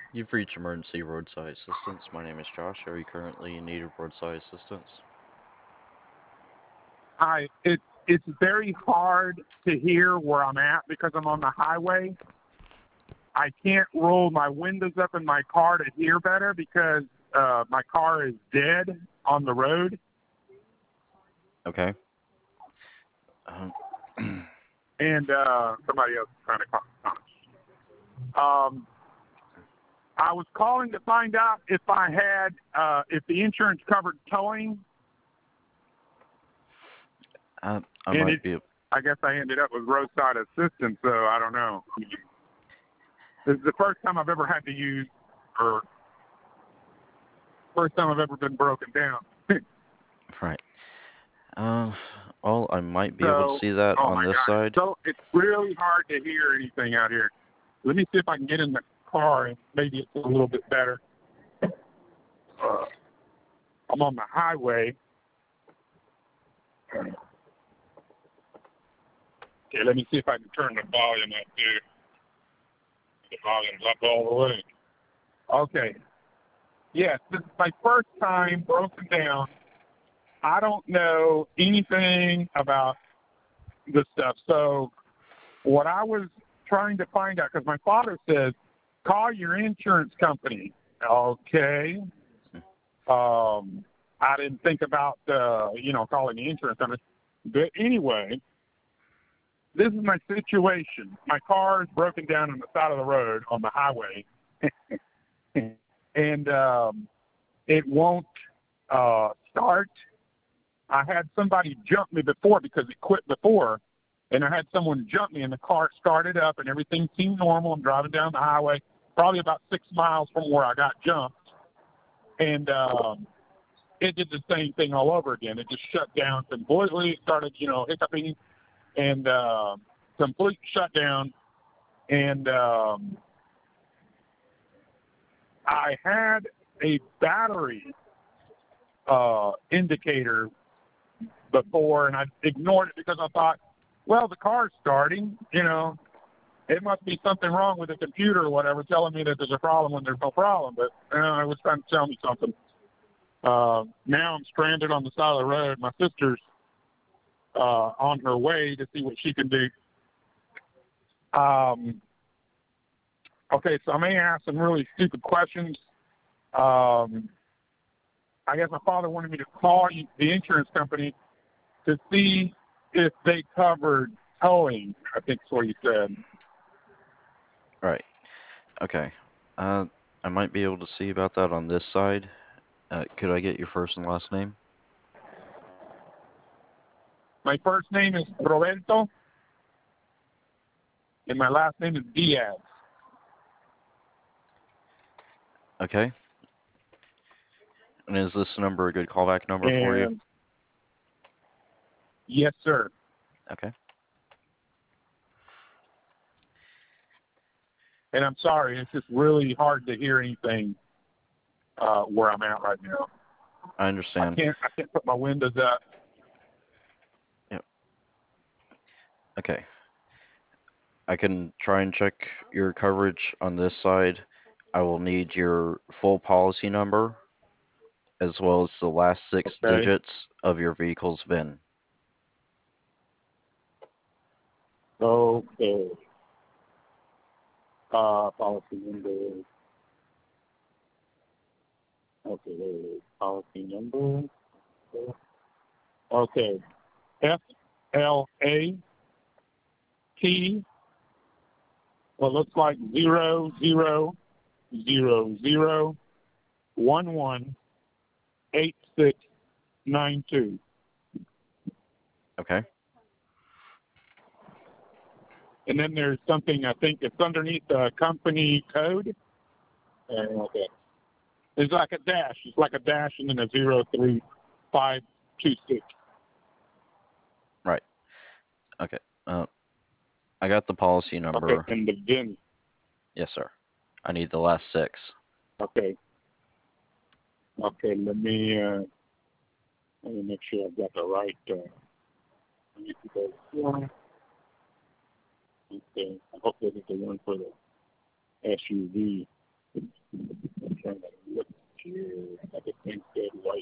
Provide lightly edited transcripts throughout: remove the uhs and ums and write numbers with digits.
You've reached emergency roadside assistance. My name is Josh. Are you currently in need of roadside assistance? It's very hard to hear where I'm at because I'm on the highway. I can't roll my windows up in my car to hear better because my car is dead on the road. Okay. Um, And somebody else is trying to call. I was calling to find out if I had if the insurance covered towing, I and might be. I guess I ended up with roadside assistance, so I don't know. This is the first time I've ever had to use, or first time I've ever been broken down. Right. Uh, well, I might be able to So, see that oh on my this God, side. so it's really hard to hear anything out here. Let me see if I can get in the car and maybe it's a little bit better. I'm on the highway. Okay, let me see if I can turn the volume up too. The volume's up all the way. Okay. Yes, this is my first time broken down. I don't know anything about this stuff. So what I was trying to find out, because my father says, call your insurance company. Okay. I didn't think about, calling the insurance company. But anyway, this is my situation. My car is broken down on the side of the road on the highway. And it won't start. I had somebody jump me before because it quit before, and I had someone jump me, and the car started up, and everything seemed normal. I'm driving down the highway, probably about 6 miles from where I got jumped, and it did the same thing all over again. It just shut down completely. It started, hiccuping, and complete shutdown. And I had a battery indicator before, and I ignored it because I thought, well, the car's starting, it must be something wrong with the computer or whatever, telling me that there's a problem when there's no problem. But it was trying to tell me something. Now I'm stranded on the side of the road. My sister's on her way to see what she can do. Okay, so I may ask some really stupid questions. I guess my father wanted me to call the insurance company to see if they covered towing, I think is what he said. Right. Okay. I might be able to see about that on this side. Could I get your first and last name? My first name is Roberto, and my last name is Diaz. Okay. And is this number a good callback number for you? And yes, sir. Okay. And I'm sorry, it's just really hard to hear anything where I'm at right now. I I understand. can't put my windows up. Yep. Okay. I can try and check your coverage on this side. I will need your full policy number as well as the last six Okay. digits of your vehicle's VIN. Okay. Policy number. Okay, there it is. Policy number. Okay. FLAT. Well, it looks like 0000118692. Okay. And then there's something, I think it's underneath the company code. Okay. It's like a dash. It's like a dash and then a 03526. Right. Okay. I got the policy Okay. number. And the VIN. Yes, sir. I need the last six. Okay. Okay. Let me make sure I've got the right. Let me go. Okay. I hope this is the one for the SUV. I'm trying to look here. I just think that white.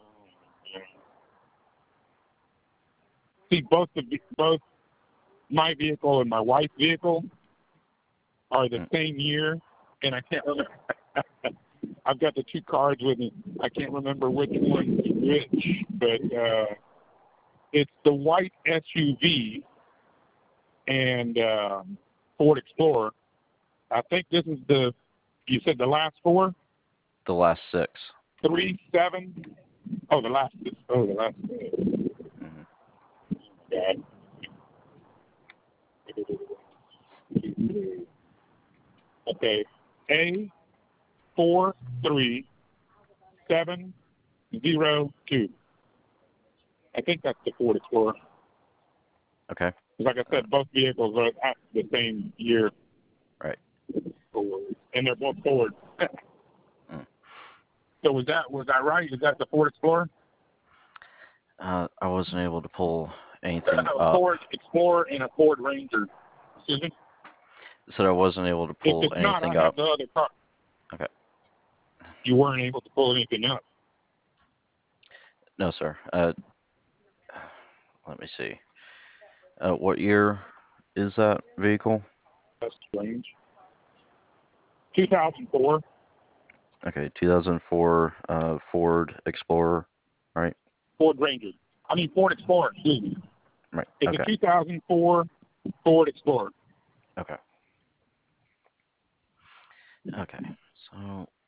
See, both my vehicle and my wife's vehicle are the same year, and I can't remember. I've got the two cards with me. I can't remember which one's which, but it's the white SUV and Ford Explorer. I think this is you said the last four? The last 6. 3, 7? Oh, the last. Oh, the last. Mm-hmm. God. Okay. A43702. I think that's the Ford Explorer. Okay. Like I said, both vehicles are at the same year. Right. And they're both Ford. So was that right? Is that the Ford Explorer? I wasn't able to pull anything up. Ford Explorer and a Ford Ranger. Excuse me? So I wasn't able to pull If it's not, anything I have up. the other car. Okay. You weren't able to pull anything up. No, sir. Let me see. What year is that vehicle? That's strange. 2004. Okay, 2004 Ford Explorer, right? Ford Ranger. I mean Ford Explorer, excuse me. Right. It's Okay. a 2004 Ford Explorer. Okay. Okay. So,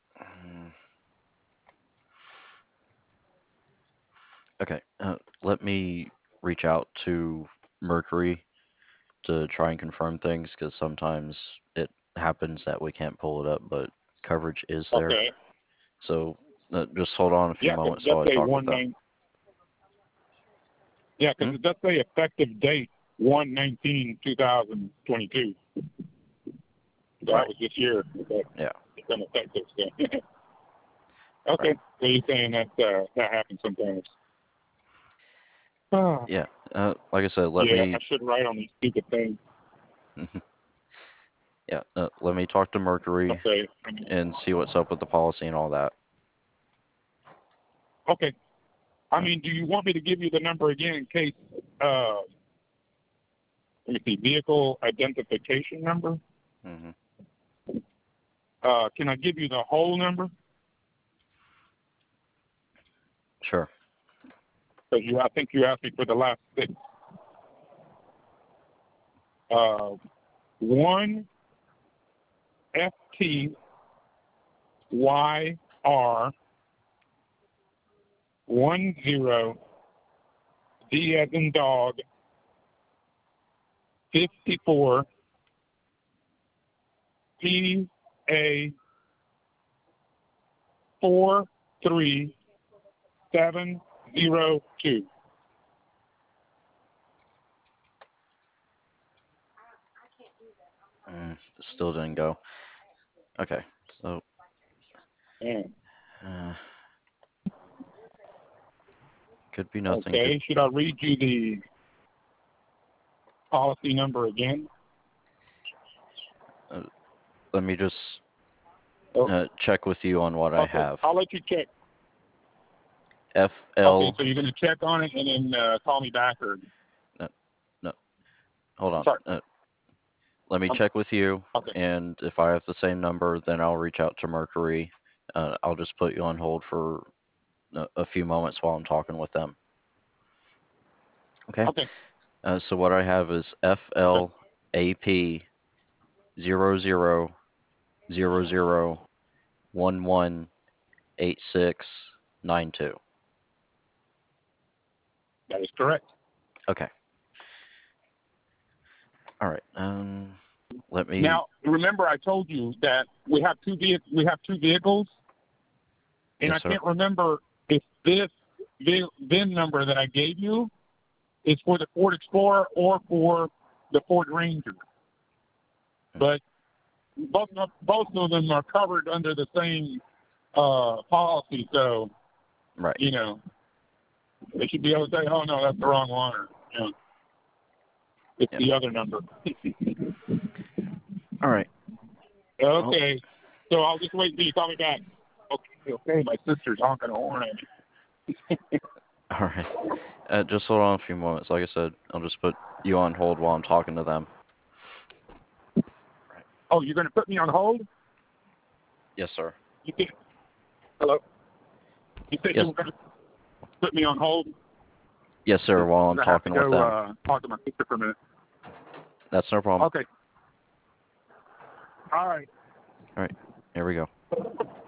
okay. Let me reach out to Mercury to try and confirm things because sometimes it happens that we can't pull it up, but coverage is there. Okay. So just hold on a few moments while I talk with them. Yeah, because it does say effective date 1/19/2022. So that was this year. Yeah. It's been effective. So. Okay. Right. So you're saying that happens sometimes. Yeah. Like I said, let yeah, me. I should write on these stupid things. Yeah. Let me talk to Mercury Okay. and see what's up with the policy and all that. Okay. I mean, do you want me to give you the number again in case? Let me see. Vehicle identification number. Mm-hmm. Can I give you the whole number? Sure. Because I think you asked me for the last 6. 1 FTYR 10 D as in dog 54 PA 43702. Still didn't go. Okay. So. Yeah. Could be nothing. Okay. Should I read you the policy number again? Let me just check with you on what I have. I'll let you check. FL. Okay, so you're going to check on it and then call me back or? No. Hold on. Sorry. Let me check with you, Okay. and if I have the same number, then I'll reach out to Mercury. I'll just put you on hold for a few moments while I'm talking with them. Okay? Okay. So what I have is FLAP 0000118692. That is correct. Okay. All right. Let me. Now, remember, I told you that we have two vehicles, and Yes, I can't remember if this VIN number that I gave you is for the Ford Explorer or for the Ford Ranger. But both of them are covered under the same policy, so Right. you know they should be able to say, "Oh no, that's the wrong one," or it's the other number. All right. Okay. So I'll just wait until you call me back. Okay. My sister's honking a horn at me. All right. Just hold on a few moments. Like I said, I'll just put you on hold while I'm talking to them. Oh, you're going to put me on hold? Yes, sir. You think? Hello? You said Yes. you were going to put me on hold? Yes, sir, while I'm talking with them. I have to go talk to my sister for a minute. That's no problem. Okay. All right. All right. Here we go.